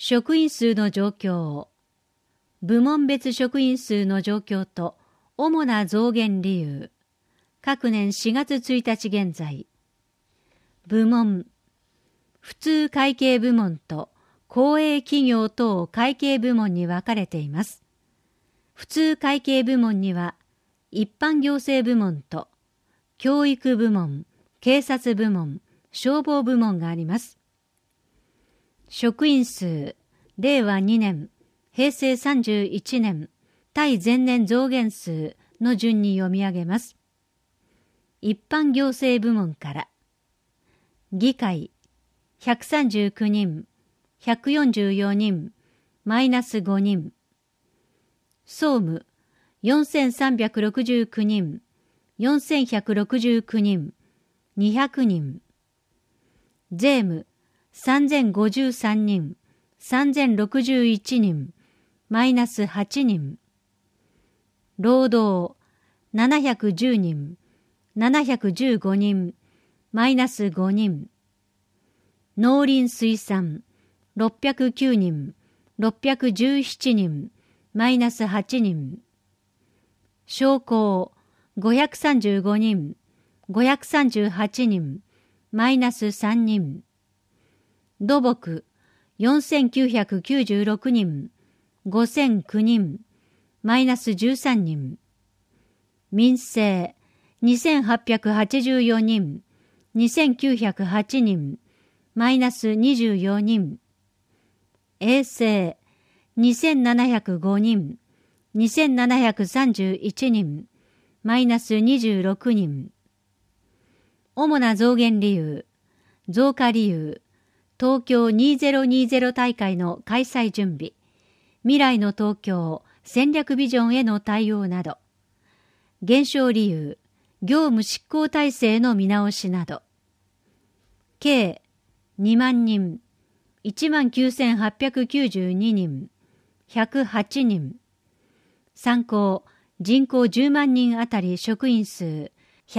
職員数の状況、部門別職員数の状況と主な増減理由、各年4月1日現在。部門、普通会計部門と公営企業等会計部門に分かれています。普通会計部門には一般行政部門と教育部門、警察部門、消防部門があります。職員数、令和2年、平成31年、対前年増減数の順に読み上げます。一般行政部門から、議会、139人、144人、マイナス5人。総務、4369人、4169人、200人。税務、3053人、3061人、マイナス8人。労働、710人、715人、マイナス5人。農林水産、609人、617人、マイナス8人。商工、535人、538人、マイナス3人。土木、4996人、5009人、マイナス13人。民生、2884人、2908人、マイナス24人。衛生、2705人、2731人、マイナス26人。主な増減理由、増加理由、東京2020大会の開催準備、未来の東京戦略ビジョンへの対応など、減少理由、業務執行体制の見直しなど、計2万人、19,892人、108人。参考、人口10万人あたり職員数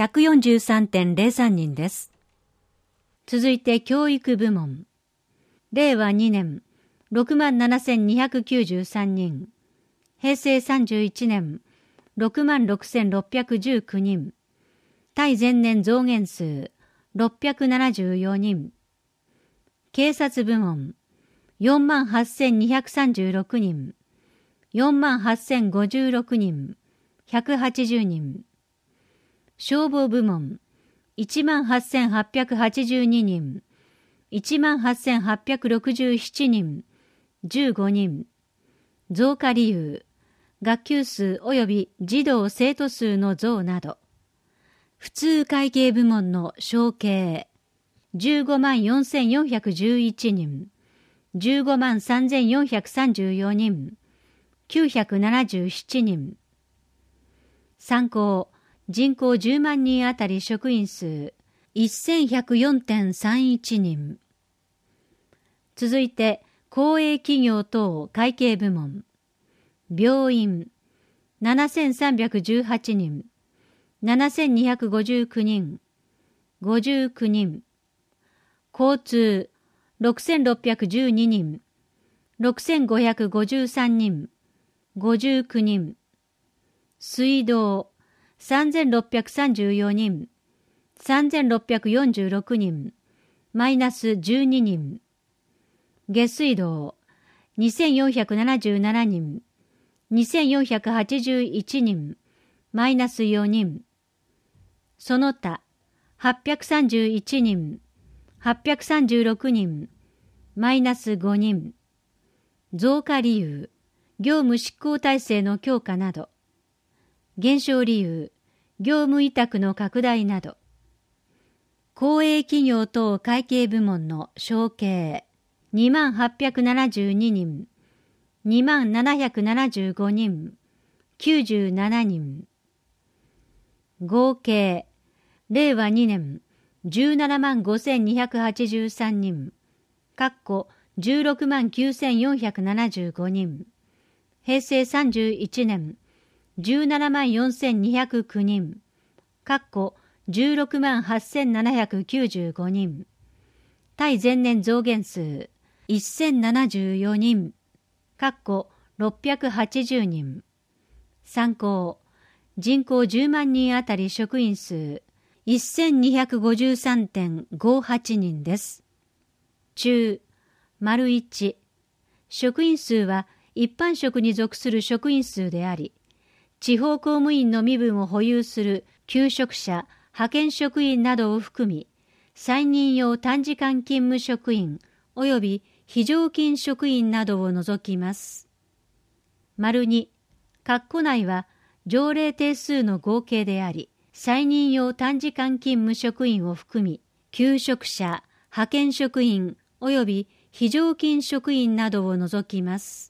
143.03 人です。続いて教育部門。令和2年、67,293人。平成31年、66,619人。対前年増減数、674人。警察部門、48,236人。48,056人、180人。消防部門、18,882人、18,867人、15人。増加理由、学級数及び児童生徒数の増など。普通会計部門の承継、154,411人、153,434人、977人。参考、人口10万人あたり職員数 1104.31 人。続いて、公営企業等会計部門。病院、7,318人、7,259人、59人。交通、6,612人、6,553人、59人。水道、3,634人、3,646人、マイナス12人。下水道、2,477人、2,481人、マイナス4人。その他、831人、836人、マイナス5人。増加理由、業務執行体制の強化など。減少理由、業務委託の拡大など。公営企業等会計部門の承継、2872人、2775人、97人。合計、令和2年、175,283人、169475人。平成31年、174,209人、168,795人。対前年増減数、 1074人、680人。参考、人口10万人あたり職員数 1253.58 人です。中、丸1、職員数は一般職に属する職員数であり、地方公務員の身分を保有する求職者、派遣職員などを含み、再任用短時間勤務職員及び非常勤職員などを除きます。丸2、括弧内は条例定数の合計であり、再任用短時間勤務職員を含み、求職者、派遣職員及び非常勤職員などを除きます。